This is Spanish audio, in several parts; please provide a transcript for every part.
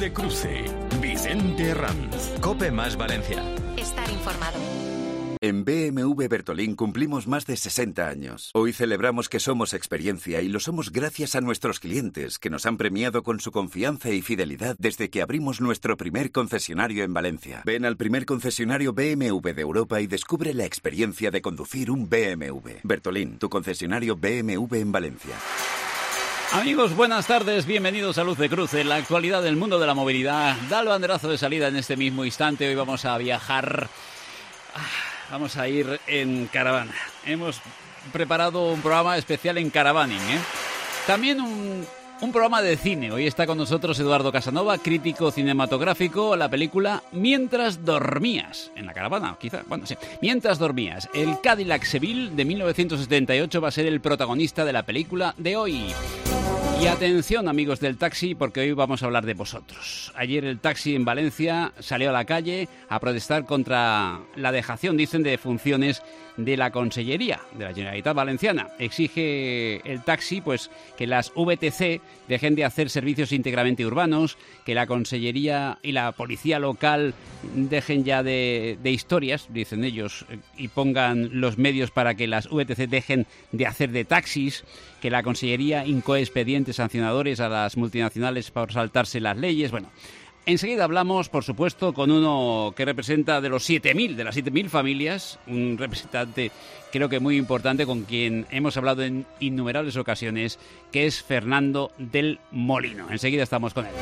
de Cruce. Vicente Herranz. COPE más Valencia. Estar informado. En BMW Bertolín cumplimos más de 60 años. Hoy celebramos que somos experiencia y lo somos gracias a nuestros clientes, que nos han premiado con su confianza y fidelidad desde que abrimos nuestro primer concesionario en Valencia. Ven al primer concesionario BMW de Europa y descubre la experiencia de conducir un BMW. Bertolín, tu concesionario BMW en Valencia. Amigos, buenas tardes, bienvenidos a Luz de Cruce, la actualidad del mundo de la movilidad. Da el banderazo de salida en este mismo instante. Hoy vamos a viajar... Vamos a ir en caravana. Hemos preparado un programa especial en caravaning, También un programa de cine. Hoy está con nosotros Eduardo Casanova, crítico cinematográfico. La película Mientras dormías. En la caravana, quizá. Bueno, sí. Mientras dormías. El Cadillac Seville de 1978 va a ser el protagonista de la película de hoy. Y atención, amigos del taxi, porque hoy vamos a hablar de vosotros. Ayer el taxi en Valencia salió a la calle a protestar contra la dejación, dicen, de funciones de la Consellería de la Generalitat Valenciana. Exige el taxi pues que las VTC dejen de hacer servicios íntegramente urbanos, que la Consellería y la Policía Local dejen ya de historias, dicen ellos, y pongan los medios para que las VTC dejen de hacer de taxis, que la Consellería incoe expedientes sancionadores a las multinacionales por saltarse las leyes. Bueno, enseguida hablamos, por supuesto, con uno que representa de las 7.000 familias, un representante creo que muy importante con quien hemos hablado en innumerables ocasiones, que es Fernando del Molino. Enseguida estamos con él.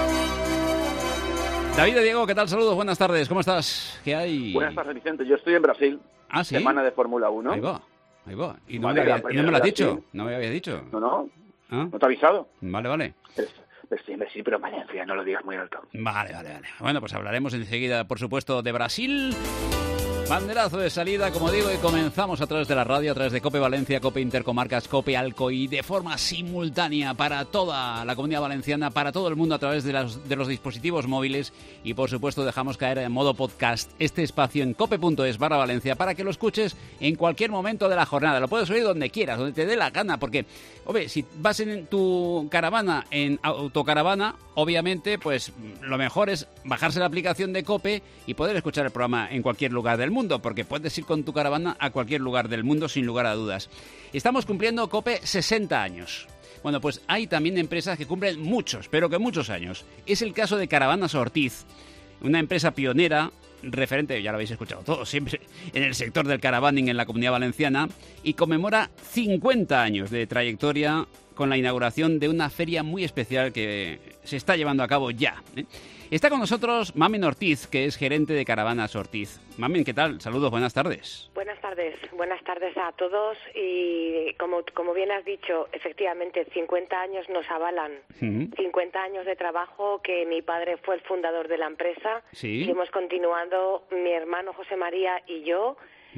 David de Diego, ¿qué tal? Saludos, buenas tardes, ¿cómo estás? ¿Qué hay? Buenas tardes, Vicente. Yo estoy en Brasil. ¿Ah, sí? Semana de Fórmula 1. Ahí va. ¿Y no, Vale, me lo has dicho? ¿No me habías dicho? No. ¿Ah? ¿No te he avisado? Vale. Sí, pero Valencia, no lo digas muy alto. Vale. Bueno, pues hablaremos enseguida, por supuesto, de Brasil. Banderazo de salida, como digo, y comenzamos a través de la radio, a través de COPE Valencia, COPE Intercomarcas, COPE Alcoy, de forma simultánea para toda la Comunidad Valenciana, para todo el mundo a través de los dispositivos móviles y, por supuesto, dejamos caer en modo podcast este espacio en cope.es/Valencia para que lo escuches en cualquier momento de la jornada. Lo puedes oír donde quieras, donde te dé la gana, porque, si vas en tu caravana, en autocaravana, obviamente, pues lo mejor es bajarse la aplicación de COPE y poder escuchar el programa en cualquier lugar del mundo, porque puedes ir con tu caravana a cualquier lugar del mundo sin lugar a dudas. Estamos cumpliendo COPE 60 años. Bueno, pues hay también empresas que cumplen muchos, pero que muchos años. Es el caso de Caravanas Ortiz, una empresa pionera, referente, ya lo habéis escuchado todos, siempre en el sector del caravaning en la Comunidad Valenciana, y conmemora 50 años de trayectoria con la inauguración de una feria muy especial que se está llevando a cabo ya. Está con nosotros Mamen Ortiz, que es gerente de Caravanas Ortiz. Mamen, ¿qué tal? Saludos, buenas tardes. Buenas tardes a todos y como bien has dicho, efectivamente 50 años nos avalan, 50 años de trabajo que mi padre fue el fundador de la empresa, ¿Sí? y hemos continuado mi hermano José María y yo,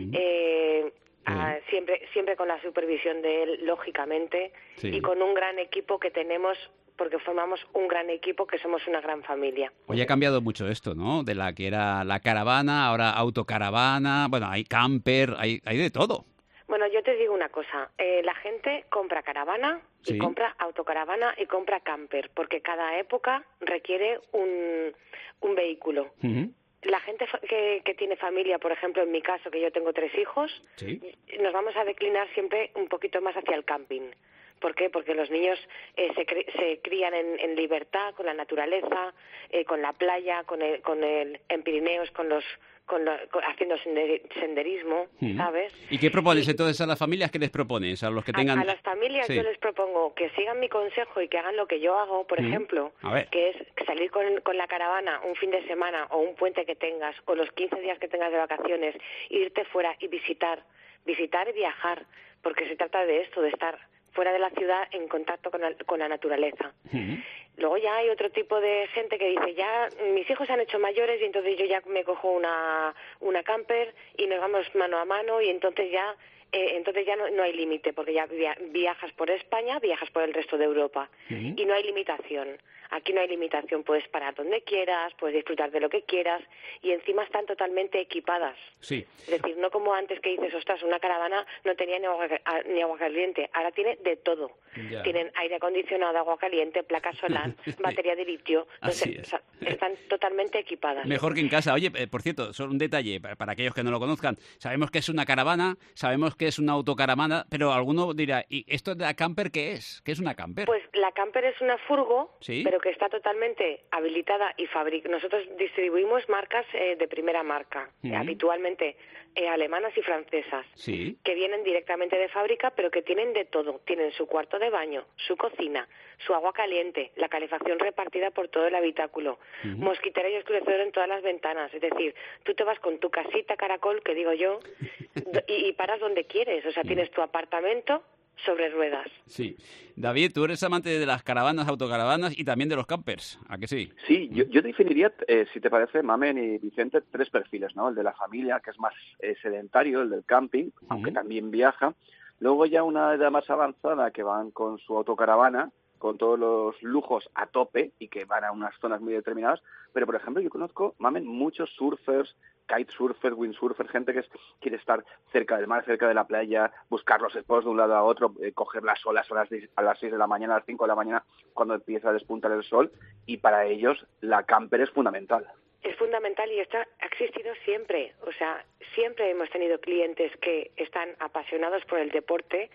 siempre con la supervisión de él, lógicamente, Sí. y con un gran equipo que tenemos, porque formamos un gran equipo, que somos una gran familia. Hoy ha cambiado mucho esto, ¿no? De la que era la caravana, ahora autocaravana, bueno, hay camper, hay de todo. Bueno, yo te digo una cosa, la gente compra caravana y Sí. compra autocaravana y compra camper, porque cada época requiere un vehículo. La gente que tiene familia, por ejemplo, en mi caso, que yo tengo 3 hijos, Sí. nos vamos a declinar siempre un poquito más hacia el camping. ¿Por qué? Porque los niños se crían en libertad, con la naturaleza, con la playa, en Pirineos, haciendo senderismo, ¿sabes? ¿Y qué propones entonces a las familias? ¿Qué les propones? A los que tengan... A las familias Sí. yo les propongo que sigan mi consejo y que hagan lo que yo hago, por ejemplo, A ver. que es salir con la caravana un fin de semana o un puente que tengas o los 15 días que tengas de vacaciones, irte fuera y visitar y viajar, porque se trata de esto, de estar fuera de la ciudad en contacto con la naturaleza. Luego ya hay otro tipo de gente que dice, ya mis hijos se han hecho mayores y entonces yo ya me cojo una camper y nos vamos mano a mano y entonces ya no hay límite, porque ya viajas por España, viajas por el resto de Europa y no hay limitación. Aquí no hay limitación, puedes parar donde quieras, puedes disfrutar de lo que quieras y encima están totalmente equipadas. Sí. Es decir, no como antes que dices, ostras, una caravana no tenía ni agua caliente, ahora tiene de todo. Ya. Tienen aire acondicionado, agua caliente, placas solares, solar, batería de litio. Así Entonces, es. o sea, están totalmente equipadas. Mejor que en casa. Oye, por cierto, solo un detalle para aquellos que no lo conozcan. Sabemos que es una caravana, sabemos que es una autocaravana, pero alguno dirá, ¿y esto de la camper qué es? ¿Qué es una camper? Pues la camper es una furgo, ¿Sí? pero que está totalmente habilitada y nosotros distribuimos marcas de primera marca, habitualmente alemanas y francesas, Sí. que vienen directamente de fábrica, pero que tienen de todo. Tienen su cuarto de baño, su cocina, su agua caliente, la calefacción repartida por todo el habitáculo, mosquitera y oscurecedor en todas las ventanas. Es decir, tú te vas con tu casita caracol, que digo yo, y paras donde quieres. O sea, tienes tu apartamento sobre ruedas. Sí. David, tú eres amante de las caravanas, autocaravanas y también de los campers, ¿a que sí? Sí, yo definiría, si te parece, Mamen y Vicente, 3 perfiles, ¿no? El de la familia, que es más sedentario, el del camping, aunque también viaja. Luego ya una edad más avanzada que van con su autocaravana, con todos los lujos a tope y que van a unas zonas muy determinadas. Pero, por ejemplo, yo conozco, Mamen, muchos surfers, kitesurfers, windsurfers, gente que quiere estar cerca del mar, cerca de la playa, buscar los spots de un lado a otro, coger las olas a las 6 de la mañana, a las 5 de la mañana, cuando empieza a despuntar el sol. Y para ellos la camper es fundamental. Es fundamental y esto ha existido siempre. O sea, siempre hemos tenido clientes que están apasionados por el deporte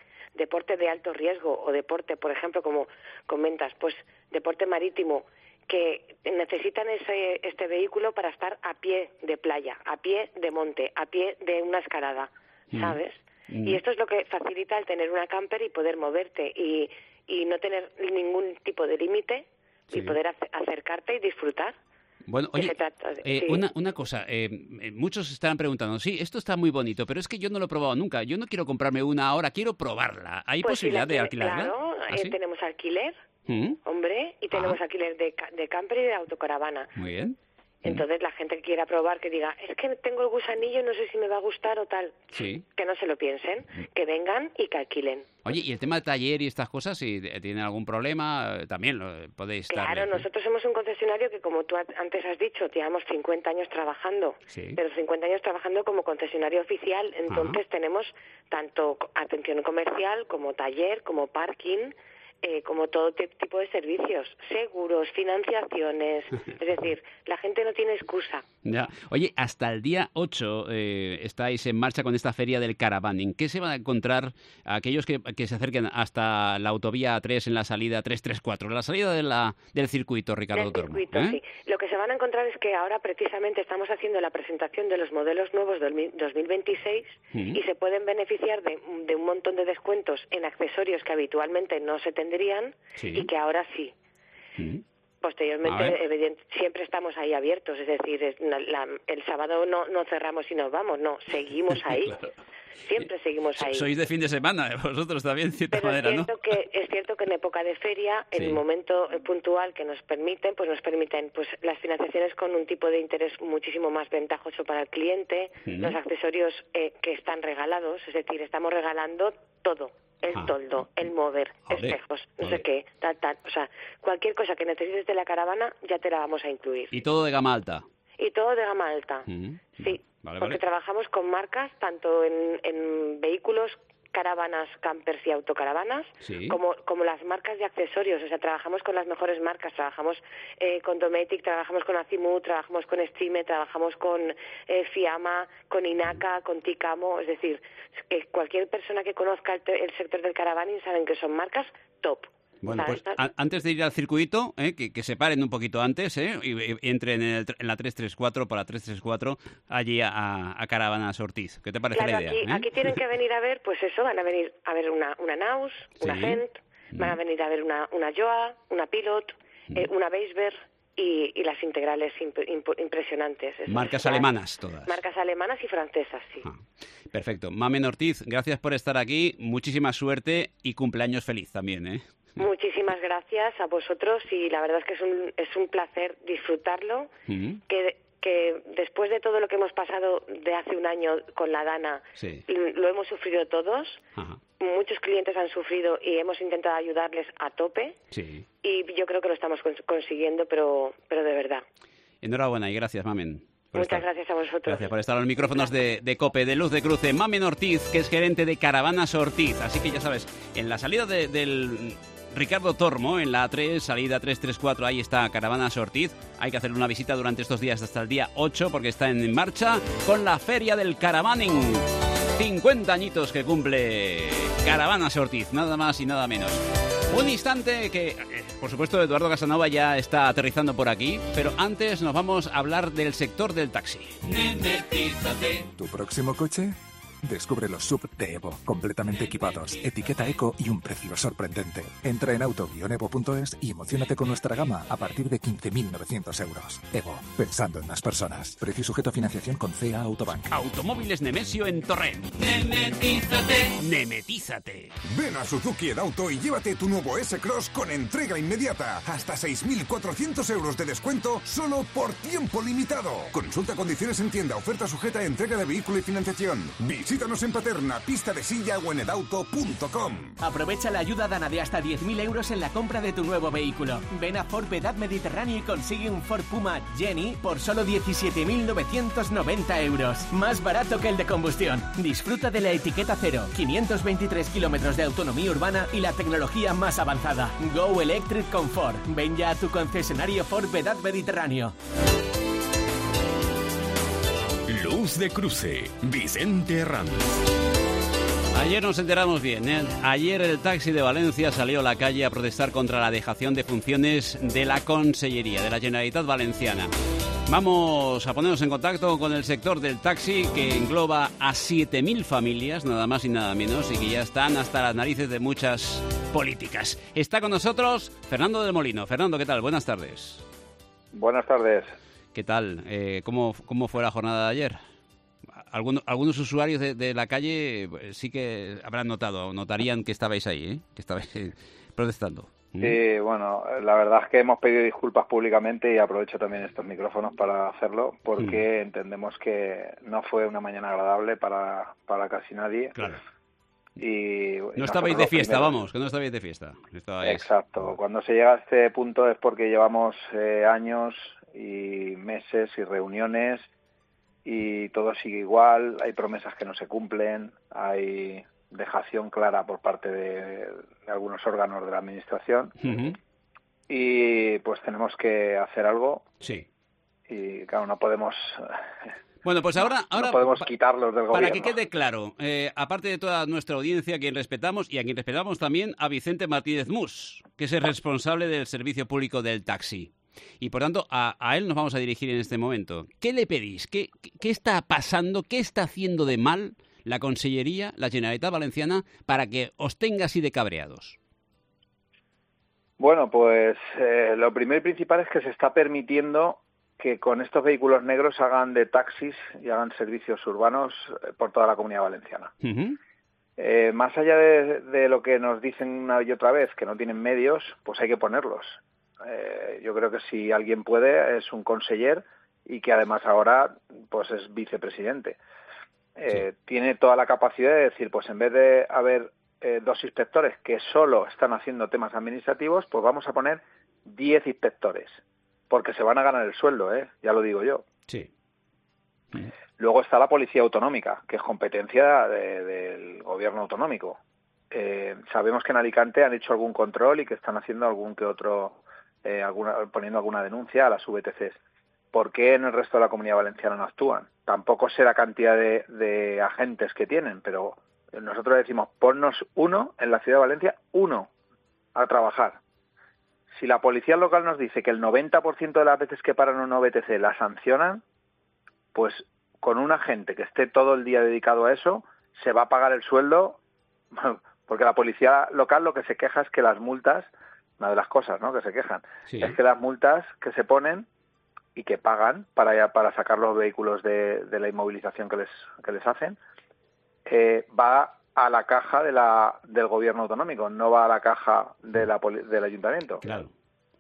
de alto riesgo o deporte, por ejemplo, como comentas, pues deporte marítimo, que necesitan este vehículo para estar a pie de playa, a pie de monte, a pie de una escalada, ¿sabes? Y esto es lo que facilita el tener una camper y poder moverte y no tener ningún tipo de límite y poder acercarte y disfrutar. Bueno, oye, una cosa, muchos estarán preguntando, sí, esto está muy bonito, pero es que yo no lo he probado nunca, yo no quiero comprarme una ahora, quiero probarla. ¿Hay pues posibilidad de alquilarla? Claro, ¿Sí? tenemos alquiler, hombre, y tenemos alquiler de camper y de autocaravana. Muy bien. Entonces la gente que quiera probar, que diga, es que tengo el gusanillo, no sé si me va a gustar o tal, Sí. que no se lo piensen, que vengan y que alquilen. Oye, ¿y el tema de taller y estas cosas, si tienen algún problema, también lo podéis Claro, nosotros somos un concesionario que, como tú antes has dicho, llevamos 50 años trabajando, pero 50 años trabajando como concesionario oficial, entonces tenemos tanto atención comercial como taller, como parking, como todo tipo de servicios, seguros, financiaciones, es decir, la gente no tiene excusa. Ya. Oye, hasta el día 8 estáis en marcha con esta feria del caravaning. ¿Qué se van a encontrar aquellos que se acerquen hasta la autovía A3 en la salida 334, la salida del circuito, Ricardo Tormo? Del circuito, sí. Lo que se van a encontrar es que ahora precisamente estamos haciendo la presentación de los modelos nuevos 2026 y se pueden beneficiar de un montón de descuentos en accesorios que habitualmente no se tendrían y que ahora sí. Posteriormente, siempre estamos ahí abiertos, es decir, el sábado no cerramos y nos vamos, no, seguimos ahí. Claro. Siempre seguimos ahí. Sois de fin de semana, vosotros también, de cierta manera, ¿no? Es cierto que en época de feria, en el momento puntual que nos permiten las financiaciones con un tipo de interés muchísimo más ventajoso para el cliente, los accesorios que están regalados, es decir, estamos regalando todo. El toldo, el mover, espejos, no sé qué, tal. O sea, cualquier cosa que necesites de la caravana ya te la vamos a incluir. ¿Y todo de gama alta? Y todo de gama alta, sí. Porque trabajamos con marcas tanto en vehículos, caravanas, campers y autocaravanas, como las marcas de accesorios. O sea, trabajamos con las mejores marcas. Trabajamos con Dometic, trabajamos con Azimut, trabajamos con Streame, trabajamos con Fiamma, con Inaca, con Ticamo. Es decir, que cualquier persona que conozca el sector del caravaning saben que son marcas top. Bueno, pues antes de ir al circuito, que se paren un poquito antes, y entren en la 334 por la 334 allí a Caravanas Ortiz. ¿Qué te parece la idea? Aquí tienen que venir a ver, pues eso, van a venir a ver una Naus, una Fent, van a venir a ver una Joa, una Pilot, una Beisberg y las integrales impresionantes. Marcas alemanas todas. Marcas alemanas y francesas, sí. Perfecto. Mamen Ortiz, gracias por estar aquí, muchísima suerte y cumpleaños feliz también, Muchísimas gracias a vosotros y la verdad es que es un placer disfrutarlo, que después de todo lo que hemos pasado de hace un año con la Dana, lo hemos sufrido todos, muchos clientes han sufrido y hemos intentado ayudarles a tope y yo creo que lo estamos consiguiendo, pero de verdad. Enhorabuena y gracias, Mamen. Muchas gracias a vosotros. Gracias por estar a los micrófonos de COPE, de Luz de Cruce. Mamen Ortiz, que es gerente de Caravanas Ortiz. Así que ya sabes, en la salida del Ricardo Tormo, en la A3, salida 334, ahí está Caravanas Ortiz. Hay que hacerle una visita durante estos días hasta el día 8 porque está en marcha con la Feria del Caravaning. 50 añitos que cumple Caravanas Ortiz, nada más y nada menos. Un instante que, por supuesto, Eduardo Casanova ya está aterrizando por aquí, pero antes nos vamos a hablar del sector del taxi. ¿Tu próximo coche? Descubre los SUV de Evo, completamente equipados, etiqueta eco y un precio sorprendente. Entra en auto-evo.es y emocionate con nuestra gama a partir de 15.900 euros. Evo, pensando en las personas. Precio sujeto a financiación con CA Autobank. Automóviles Nemesio en Torrent. Nemetízate. Ven a Suzuki en Auto y llévate tu nuevo S-Cross con entrega inmediata. Hasta 6.400 euros de descuento solo por tiempo limitado. Consulta condiciones en tienda, oferta sujeta a entrega de vehículo y financiación. Visítanos en Paterna, Pista de Silla o en edauto.com. Aprovecha la ayuda Dana de hasta 10.000 euros en la compra de tu nuevo vehículo. Ven a Ford Vedad Mediterráneo y consigue un Ford Puma Jenny por solo 17.990 euros. Más barato que el de combustión. Disfruta de la etiqueta cero, 523 kilómetros de autonomía urbana y la tecnología más avanzada. Go Electric con Ford. Ven ya a tu concesionario Ford Vedad Mediterráneo. Luz de Cruce, Vicente Ranz. Ayer nos enteramos bien, ¿eh? Ayer el taxi de Valencia salió a la calle a protestar contra la dejación de funciones de la Consellería, de la Generalitat Valenciana. Vamos a ponernos en contacto con el sector del taxi que engloba a 7.000 familias, nada más y nada menos, y que ya están hasta las narices de muchas políticas. Está con nosotros Fernando del Molino. Fernando, ¿qué tal? Buenas tardes. Buenas tardes. ¿Qué tal? ¿Cómo fue la jornada de ayer? Algunos usuarios de la calle sí que habrán notarían que estabais ahí, ¿eh? Que estabais protestando. Sí, bueno, la verdad es que hemos pedido disculpas públicamente y aprovecho también estos micrófonos para hacerlo porque entendemos que no fue una mañana agradable para casi nadie. Claro. Y no estabais de fiesta, vamos, que no estabais de fiesta. Exacto. Cuando se llega a este punto es porque llevamos años y meses y reuniones y todo sigue igual, hay promesas que no se cumplen, hay dejación clara por parte de algunos órganos de la administración y pues tenemos que hacer algo. Sí. Y claro, no podemos... Bueno, pues ahora no podemos quitarlos del gobierno. Para que quede claro, aparte de toda nuestra audiencia, a quien respetamos y a quien respetamos también a Vicente Martínez Mus, que es el responsable del servicio público del taxi. Y por tanto, a él nos vamos a dirigir en este momento. ¿Qué le pedís? ¿Qué está pasando? ¿Qué está haciendo de mal la Consellería, la Generalitat Valenciana, para que os tenga así de cabreados? Bueno, pues lo primero y principal es que se está permitiendo que con estos vehículos negros hagan de taxis y hagan servicios urbanos por toda la Comunidad Valenciana. Más allá de lo que nos dicen una y otra vez, que no tienen medios, pues hay que ponerlos. Yo creo que si alguien puede es un conseller y que además ahora pues es vicepresidente. Tiene toda la capacidad de decir, pues en vez de haber 2 inspectores que solo están haciendo temas administrativos, pues vamos a poner 10 inspectores, porque se van a ganar el sueldo, ya lo digo yo. Sí. Luego está la Policía Autonómica, que es competencia del gobierno autonómico. Sabemos que en Alicante han hecho algún control y que están haciendo algún que otro, poniendo alguna denuncia a las VTCs. ¿Por qué en el resto de la Comunidad Valenciana no actúan? Tampoco sé la cantidad de agentes que tienen, pero nosotros decimos, ponnos uno en la ciudad de Valencia, uno a trabajar. Si la policía local nos dice que el 90% de las veces que paran una VTC la sancionan, pues con un agente que esté todo el día dedicado a eso, se va a pagar el sueldo, porque la policía local lo que se queja es que las multas, una de las cosas, ¿no?, que se quejan, es que las multas que se ponen y que pagan para sacar los vehículos de la inmovilización que les hacen, va a la caja del gobierno autonómico, no va a la caja del ayuntamiento. Claro.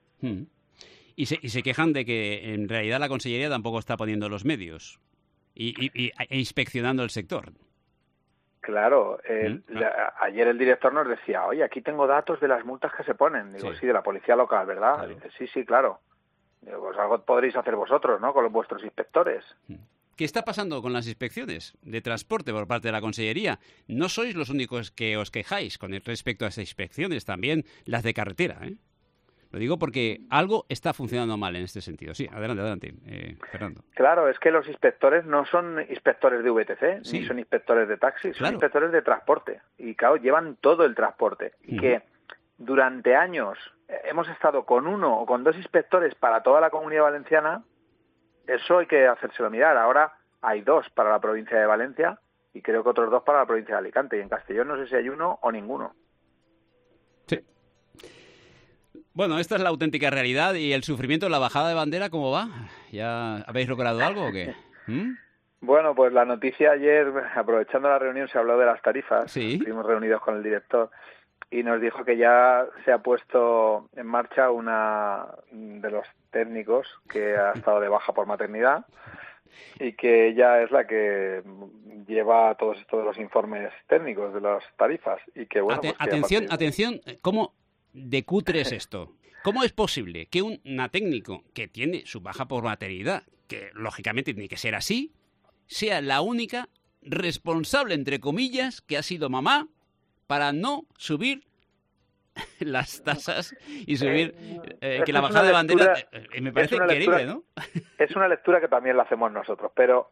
Y se quejan de que en realidad la Consellería tampoco está poniendo los medios e inspeccionando el sector. Claro, ayer el director nos decía, oye, aquí tengo datos de las multas que se ponen. Digo, sí, de la policía local, ¿verdad? Claro. Dice, sí, claro. Digo, pues algo podréis hacer vosotros, ¿no?, con vuestros inspectores. ¿qué está pasando con las inspecciones de transporte por parte de la Consellería? No sois los únicos que os quejáis con respecto a esas inspecciones, también las de carretera, ¿eh? Lo digo porque algo está funcionando mal en este sentido. Sí, adelante, Fernando. Claro, es que los inspectores no son inspectores de VTC, ni son inspectores de taxis, son inspectores de transporte. Y claro, llevan todo el transporte. Y que durante años hemos estado con 1 o con 2 inspectores para toda la Comunidad Valenciana, eso hay que hacérselo mirar. Ahora hay 2 para la provincia de Valencia y creo que otros 2 para la provincia de Alicante. Y en Castellón no sé si hay 1 o ninguno. Sí. Bueno, esta es la auténtica realidad. ¿Y el sufrimiento, la bajada de bandera, cómo va? ¿Ya habéis logrado algo o qué? Bueno, pues la noticia ayer, aprovechando la reunión, se habló de las tarifas. Sí. Estuvimos reunidos con el director y nos dijo que ya se ha puesto en marcha una de los técnicos que ha estado de baja por maternidad y que ella es la que lleva todos estos los informes técnicos de las tarifas. Y que bueno, pues atención, ¿cómo de cutre es esto? ¿Cómo es posible que una técnico que tiene su baja por maternidad, que lógicamente tiene que ser así, sea la única responsable, entre comillas, que ha sido mamá para no subir las tasas y subir que la bajada de bandera me parece increíble, ¿no? Es una lectura que también la hacemos nosotros, pero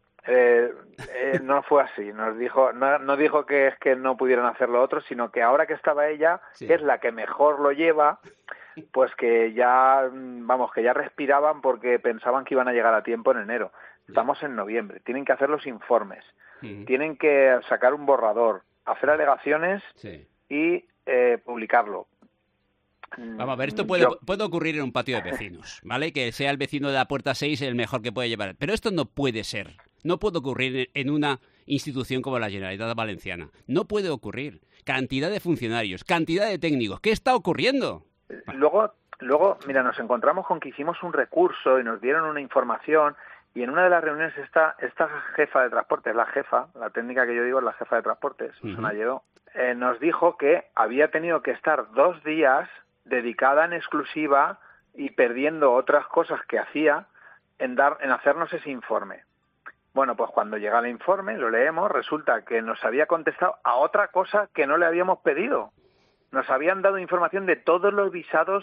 no fue así. Nos dijo, no dijo que es que no pudieran hacer lo otro, sino que ahora que estaba ella, que es la que mejor lo lleva, pues que ya, que ya respiraban porque pensaban que iban a llegar a tiempo en enero. Estamos en noviembre, tienen que hacer los informes, tienen que sacar un borrador, hacer alegaciones y publicarlo. Vamos a ver, esto puede ocurrir en un patio de vecinos, ¿vale? Que sea el vecino de la puerta 6 el mejor que puede llevar. Pero esto no puede ser. No puede ocurrir en una institución como la Generalitat Valenciana. No puede ocurrir. Cantidad de funcionarios, cantidad de técnicos. ¿Qué está ocurriendo? Luego, mira, nos encontramos con que hicimos un recurso y nos dieron una información. Y en una de las reuniones esta jefa de transporte, la técnica que yo digo es la jefa de transporte, Susana Lledó, nos dijo que había tenido que estar 2 días dedicada en exclusiva y perdiendo otras cosas que hacía en hacernos ese informe. Bueno, pues cuando llega el informe, lo leemos, resulta que nos había contestado a otra cosa que no le habíamos pedido. Nos habían dado información de todos los visados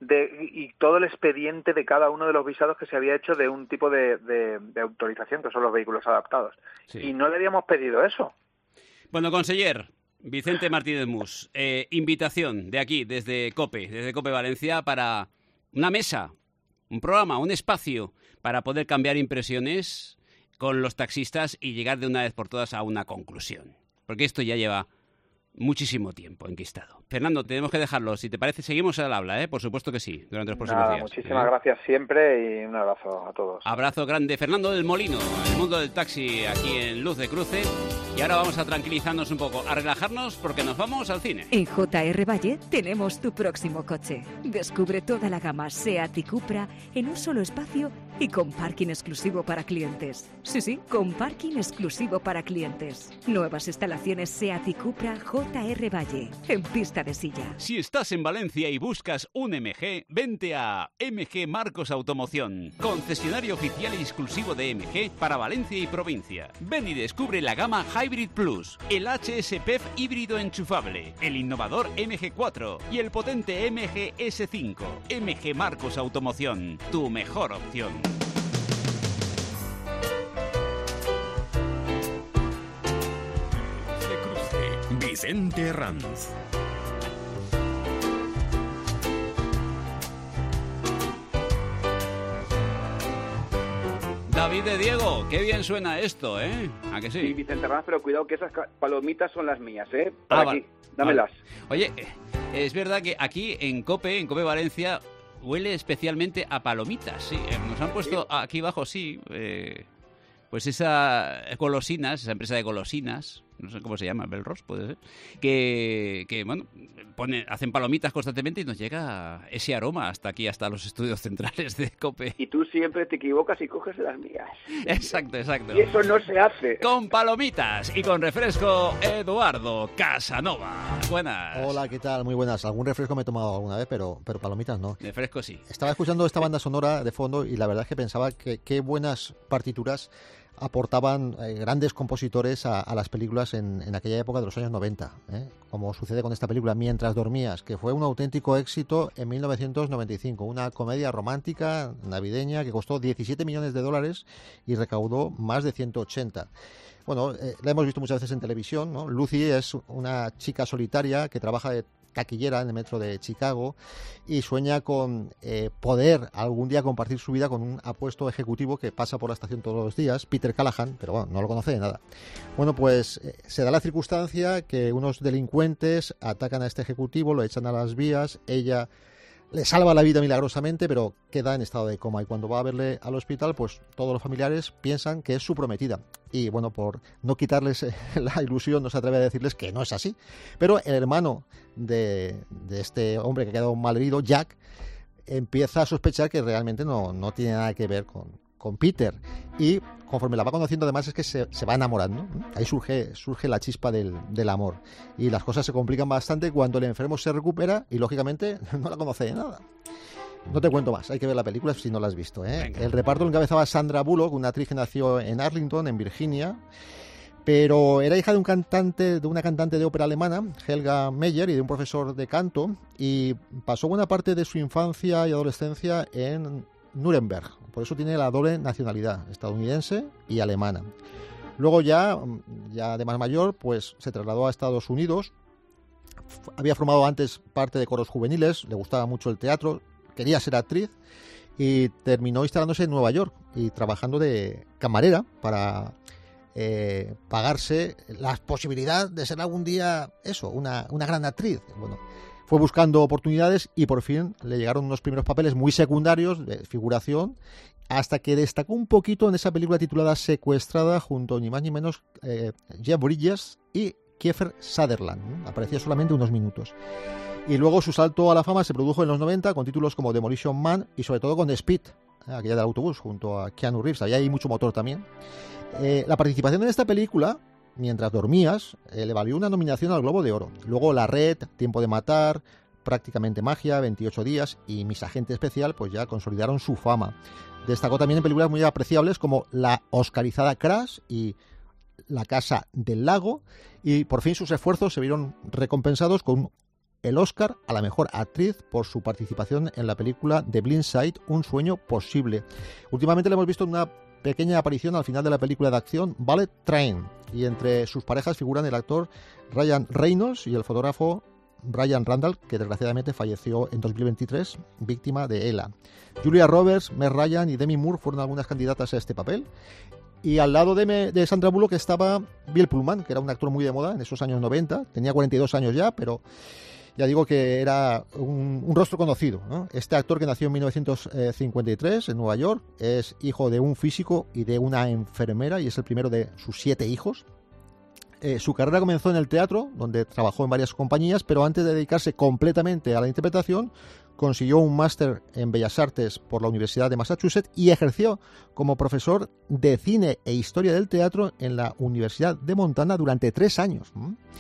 y todo el expediente de cada uno de los visados que se había hecho de un tipo de autorización, que son los vehículos adaptados. Sí. Y no le habíamos pedido eso. Bueno, conseller Vicente Martínez Mus, invitación de aquí, desde COPE Valencia, para una mesa, un programa, un espacio para poder cambiar impresiones con los taxistas y llegar de una vez por todas a una conclusión. Porque esto ya lleva muchísimo tiempo enquistado. Fernando, tenemos que dejarlo. Si te parece, seguimos al habla, ¿eh? Por supuesto que sí, durante los próximos días. Muchísimas gracias siempre y un abrazo a todos. Abrazo grande. Fernando del Molino, el mundo del taxi aquí en Luz de Cruce. Y ahora vamos a tranquilizarnos un poco, a relajarnos porque nos vamos al cine. En JR Valle tenemos tu próximo coche. Descubre toda la gama SEAT y Cupra en un solo espacio y con parking exclusivo para clientes. Sí, con parking exclusivo para clientes. Nuevas instalaciones SEAT y Cupra JR Valle, en pista de silla. Si estás en Valencia y buscas un MG, vente a MG Marcos Automoción, concesionario oficial y exclusivo de MG para Valencia y provincia. Ven y descubre la gama Hybrid Plus, el HS PEF híbrido enchufable, el innovador MG4 y el potente MG S5. MG Marcos Automoción, tu mejor opción. Vicente Ranz. David de Diego, qué bien suena esto, ¿eh? ¿A que sí? Sí, Vicente Ranz, pero cuidado que esas palomitas son las mías, ¿eh? Para aquí, dámelas. Oye, es verdad que aquí en COPE Valencia, huele especialmente a palomitas, sí. Nos han puesto aquí abajo, sí, pues esa empresa de golosinas, no sé cómo se llama, Belros, puede ser, que bueno, hacen palomitas constantemente y nos llega ese aroma hasta aquí, hasta los estudios centrales de COPE. Y tú siempre te equivocas y coges de las mías. Exacto. Y eso no se hace. Con palomitas y con refresco, Eduardo Casanova. Buenas. Hola, ¿qué tal? Muy buenas. Algún refresco me he tomado alguna vez, pero palomitas no. Refresco sí. Estaba escuchando esta banda sonora de fondo y la verdad es que pensaba que qué buenas partituras aportaban grandes compositores a las películas en aquella época de los años 90, como sucede con esta película Mientras dormías, que fue un auténtico éxito en 1995, una comedia romántica navideña que costó $17 millones y recaudó más de 180. Bueno, la hemos visto muchas veces en televisión, ¿no? Lucy es una chica solitaria que trabaja de taquillera en el metro de Chicago y sueña con poder algún día compartir su vida con un apuesto ejecutivo que pasa por la estación todos los días, Peter Callahan, pero bueno, no lo conoce de nada. Bueno, pues se da la circunstancia que unos delincuentes atacan a este ejecutivo, lo echan a las vías, ella le salva la vida milagrosamente, pero queda en estado de coma, y cuando va a verle al hospital, pues todos los familiares piensan que es su prometida, y bueno, por no quitarles la ilusión, no se atreve a decirles que no es así, pero el hermano de este hombre que ha quedado malherido, Jack, empieza a sospechar que realmente no tiene nada que ver con Peter, y conforme la va conociendo, además, es que se va enamorando. Ahí surge la chispa del amor, y las cosas se complican bastante cuando el enfermo se recupera y lógicamente no la conoce de nada. No te cuento más, hay que ver la película si no la has visto, El reparto lo encabezaba Sandra Bullock, una actriz que nació en Arlington, en Virginia, pero era hija de una cantante de ópera alemana, Helga Meyer, y de un profesor de canto, y pasó buena parte de su infancia y adolescencia en Nuremberg, por eso tiene la doble nacionalidad, estadounidense y alemana. Luego ya de más mayor, pues se trasladó a Estados Unidos. Había formado antes parte de coros juveniles, le gustaba mucho el teatro, quería ser actriz y terminó instalándose en Nueva York y trabajando de camarera para pagarse la posibilidad de ser algún día una gran actriz. Bueno, fue buscando oportunidades y por fin le llegaron unos primeros papeles muy secundarios de figuración, hasta que destacó un poquito en esa película titulada Secuestrada, junto ni más ni menos Jeff Bridges y Kiefer Sutherland. Apareció solamente unos minutos. Y luego su salto a la fama se produjo en los 90 con títulos como Demolition Man y sobre todo con Speed, aquella del autobús, junto a Keanu Reeves. Ahí hay mucho motor también. La participación en esta película, Mientras dormías, le valió una nominación al Globo de Oro. Luego La Red, Tiempo de matar, Prácticamente magia, 28 días y Mis agente especial, pues ya consolidaron su fama. Destacó también en películas muy apreciables como la oscarizada Crash y La casa del lago, y por fin sus esfuerzos se vieron recompensados con el Oscar a la mejor actriz por su participación en la película The Blind Side, Un sueño posible. Últimamente le hemos visto en una pequeña aparición al final de la película de acción Bullet Train, y entre sus parejas figuran el actor Ryan Reynolds y el fotógrafo Brian Randall, que desgraciadamente falleció en 2023, víctima de ELA. Julia Roberts, Meg Ryan y Demi Moore fueron algunas candidatas a este papel. Y al lado de Sandra Bullock estaba Bill Pullman, que era un actor muy de moda en esos años 90. Tenía 42 años ya, pero ya digo que era un rostro conocido, ¿no? Este actor, que nació en 1953 en Nueva York, es hijo de un físico y de una enfermera y es el primero de sus 7 hijos. Su carrera comenzó en el teatro, donde trabajó en varias compañías, pero antes de dedicarse completamente a la interpretación, consiguió un máster en Bellas Artes por la Universidad de Massachusetts y ejerció como profesor de cine e historia del teatro en la Universidad de Montana durante 3 años.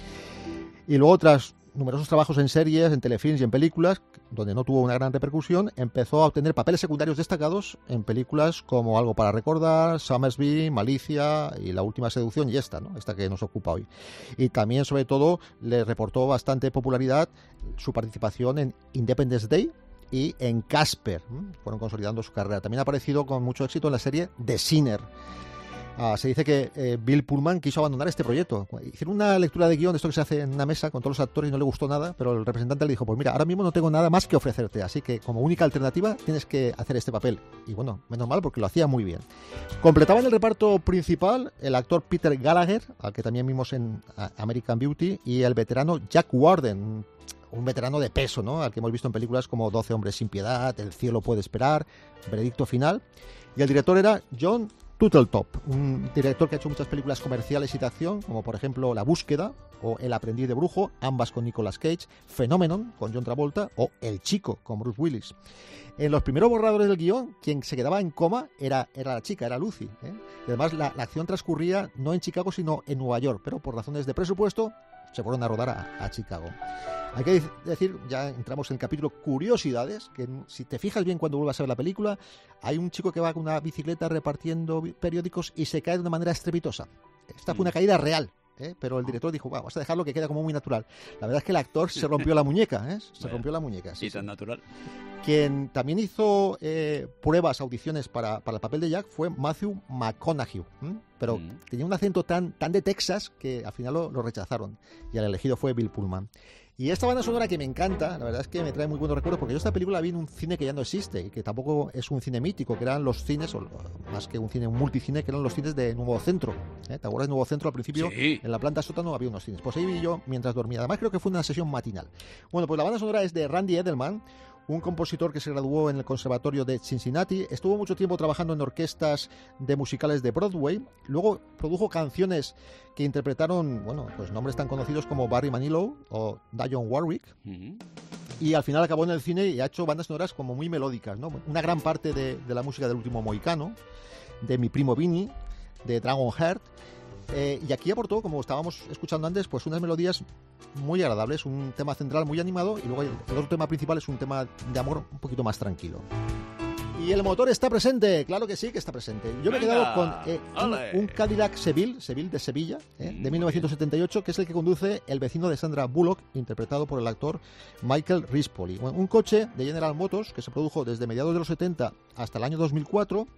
Y luego, tras numerosos trabajos en series, en telefilms y en películas, donde no tuvo una gran repercusión, empezó a obtener papeles secundarios destacados en películas como Algo para recordar, Summersby, Malicia y La última seducción, y esta que nos ocupa hoy. Y también, sobre todo, le reportó bastante popularidad su participación en Independence Day y en Casper. Fueron consolidando su carrera. También ha aparecido con mucho éxito en la serie The Sinner. Se dice que Bill Pullman quiso abandonar este proyecto. Hicieron una lectura de guión de esto que se hace en una mesa con todos los actores y no le gustó nada, pero el representante le dijo, pues mira, ahora mismo no tengo nada más que ofrecerte, así que como única alternativa tienes que hacer este papel. Y bueno, menos mal, porque lo hacía muy bien. Completaban el reparto principal el actor Peter Gallagher, al que también vimos en American Beauty, y el veterano Jack Warden, un veterano de peso, ¿no? Al que hemos visto en películas como 12 hombres sin piedad, El cielo puede esperar, Veredicto final. Y el director era John Turteltaub, un director que ha hecho muchas películas comerciales y de acción, como por ejemplo La búsqueda o El aprendiz de brujo, ambas con Nicolas Cage, Phenomenon con John Travolta o El chico con Bruce Willis. En los primeros borradores del guión, quien se quedaba en coma era la chica, era Lucy, Y además la acción transcurría no en Chicago sino en Nueva York, pero por razones de presupuesto se fueron a rodar a Chicago. Hay que decir, ya entramos en el capítulo curiosidades, que si te fijas bien cuando vuelvas a ver la película, hay un chico que va con una bicicleta repartiendo periódicos y se cae de una manera estrepitosa. Esta fue una caída real. Pero el director dijo, vamos a dejarlo que quede como muy natural. La verdad es que el actor se rompió la muñeca, rompió la muñeca. Sí, tan natural. Quien también hizo pruebas, audiciones para el papel de Jack fue Matthew McConaughey, pero tenía un acento tan de Texas que al final lo rechazaron, y el elegido fue Bill Pullman. Y esta banda sonora que me encanta, la verdad es que me trae muy buenos recuerdos, porque yo esta película vi en un cine que ya no existe, y que tampoco es un cine mítico, que eran los cines, o más que un cine, un multicine, que eran los cines de Nuevo Centro. ¿Te acuerdas de Nuevo Centro al principio? Sí. En la planta sótano había unos cines. Pues ahí vi yo mientras dormía. Además creo que fue una sesión matinal. Bueno, pues la banda sonora es de Randy Edelman, un compositor que se graduó en el Conservatorio de Cincinnati, estuvo mucho tiempo trabajando en orquestas de musicales de Broadway, luego produjo canciones que interpretaron, pues nombres tan conocidos como Barry Manilow o Dionne Warwick, y al final acabó en el cine y ha hecho bandas sonoras como muy melódicas, ¿no? Una gran parte de la música del Último Mohicano, de Mi Primo Vinny, de Dragonheart, y aquí aportó, como estábamos escuchando antes, pues unas melodías muy agradables, un tema central muy animado, y luego el otro tema principal es un tema de amor un poquito más tranquilo. Y el motor está presente, claro que sí que está presente. Yo me he quedado con un Cadillac Seville de Sevilla, de 1978, que es el que conduce el vecino de Sandra Bullock, interpretado por el actor Michael Rispoli. Un coche de General Motors que se produjo desde mediados de los 70 hasta el año 2004,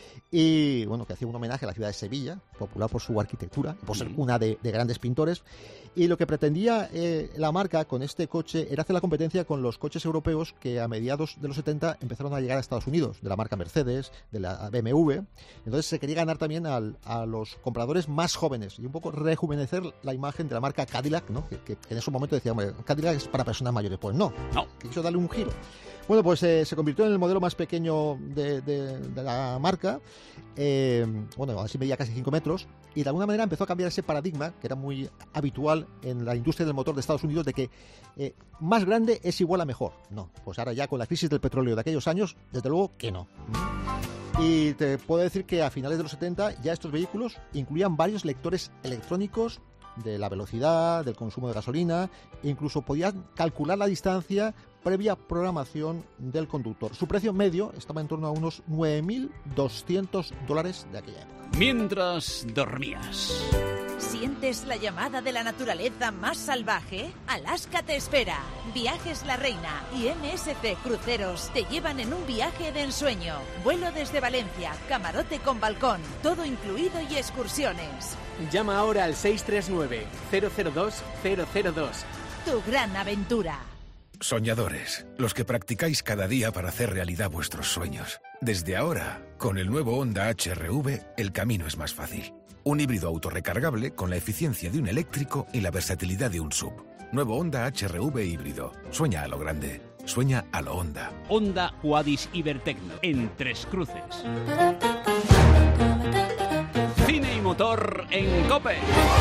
y que hacía un homenaje a la ciudad de Sevilla, popular por su arquitectura, por ser una de grandes pintores. Y lo que pretendía la marca con este coche era hacer la competencia con los coches europeos que a mediados de los 70 empezaron a llegar a Estados Unidos, de la marca Mercedes, de la BMW. Entonces se quería ganar también a los compradores más jóvenes y un poco rejuvenecer la imagen de la marca Cadillac, ¿no? que en ese momento decía, Cadillac es para personas mayores. Pues no, quiso darle un giro. Bueno, pues se convirtió en el modelo más pequeño de la marca. Así medía casi 5 metros, y de alguna manera empezó a cambiar ese paradigma que era muy habitual en la industria del motor de Estados Unidos, de que más grande es igual a mejor. No, pues ahora ya con la crisis del petróleo de aquellos años, desde luego que no. Y te puedo decir que a finales de los 70 ya estos vehículos incluían varios lectores electrónicos de la velocidad, del consumo de gasolina, e incluso podían calcular la distancia previa programación del conductor. Su precio medio estaba en torno a unos $9.200 de aquella época. Mientras dormías. ¿Sientes la llamada de la naturaleza más salvaje? Alaska te espera. Viajes La Reina y MSC Cruceros te llevan en un viaje de ensueño. Vuelo desde Valencia, camarote con balcón, todo incluido y excursiones. Llama ahora al 639-002-002. Tu gran aventura. Soñadores, los que practicáis cada día para hacer realidad vuestros sueños. Desde ahora, con el nuevo Honda HR-V, el camino es más fácil. Un híbrido autorrecargable con la eficiencia de un eléctrico y la versatilidad de un SUV. Nuevo Honda HR-V híbrido. Sueña a lo grande. Sueña a lo Honda. Honda Huadis Ibertecno, en Tres Cruces. Cine y motor en COPE.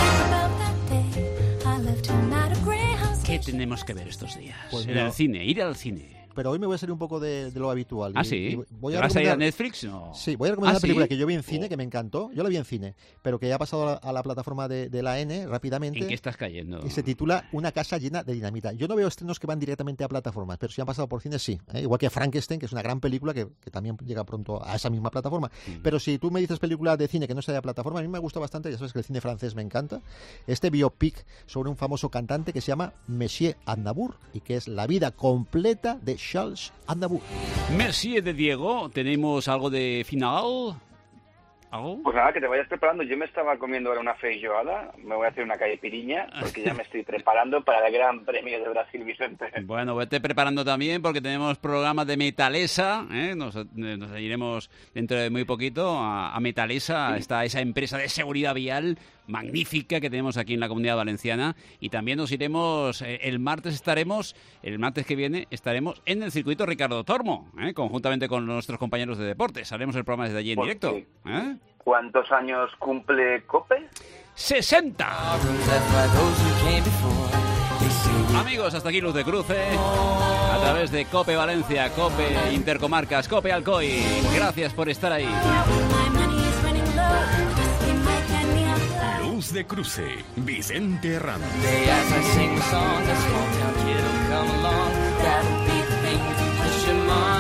¿Qué tenemos que ver estos días? Pues ir al cine. Pero hoy me voy a salir un poco de lo habitual. ¿Ah, sí? Voy ¿Vas a ir a Netflix? No. Sí, voy a recomendar una película que yo vi en cine, que me encantó. Yo la vi en cine, pero que ya ha pasado a la plataforma de la N rápidamente. ¿En qué estás cayendo? Y se titula Una casa llena de dinamita. Yo no veo estrenos que van directamente a plataformas, pero si han pasado por cine, sí. Igual que Frankenstein, que es una gran película que también llega pronto a esa misma plataforma. Pero si tú me dices película de cine que no sea de plataforma, a mí me gusta bastante. Ya sabes que el cine francés me encanta. Este biopic sobre un famoso cantante que se llama Monsieur Aznavour y que es la vida completa de Charles Aznavour. Merci de Diego, ¿tenemos algo de final? ¿Algo? Pues nada, que te vayas preparando. Yo me estaba comiendo ahora una feijoada, me voy a hacer una caipiriña, porque ya me estoy preparando para el Gran Premio de Brasil, Vicente. Bueno, vete preparando también, porque tenemos programas de Metalesa, nos iremos dentro de muy poquito a Metalesa, está esa empresa de seguridad vial magnífica que tenemos aquí en la Comunidad Valenciana, y también nos iremos, el martes que viene estaremos en el circuito Ricardo Tormo, conjuntamente con nuestros compañeros de deportes, haremos el programa desde allí en directo. ¿Cuántos años cumple COPE? 60. Amigos, hasta aquí Luz de Cruce, a través de COPE Valencia, COPE Intercomarcas, COPE Alcoy. Gracias por estar ahí. Luz de Cruce, Vicente Herranz. As I sing the song, a small town kid'll come along. That'll be the thing to push him on.